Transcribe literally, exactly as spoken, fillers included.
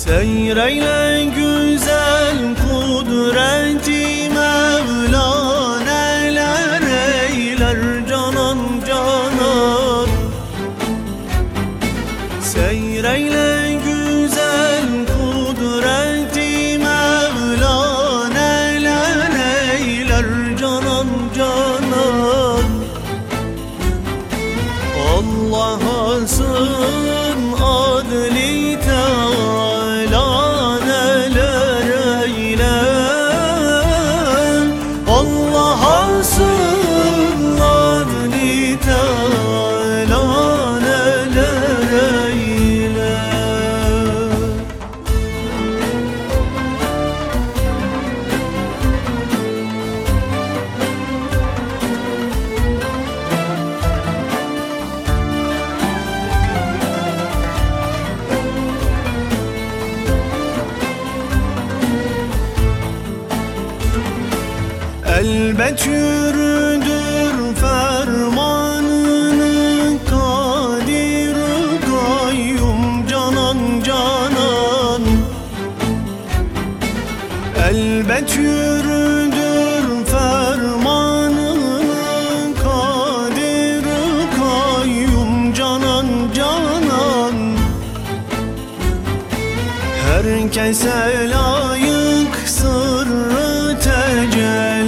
Seyreyle güzel kudreti Mevla, neler eyler canan canan. Seyreyle güzel kudreti Mevla, neler eyler canan canan. Allah'asın adli Teala neler eyler. Allah'asın adli Teala neler eyler. Elbet yürüdür fermanını Kadir Kayyum canan canan. Elbet yürüdür fermanını Kadir Kayyum canan canan. Herkese layık sırrı tecelli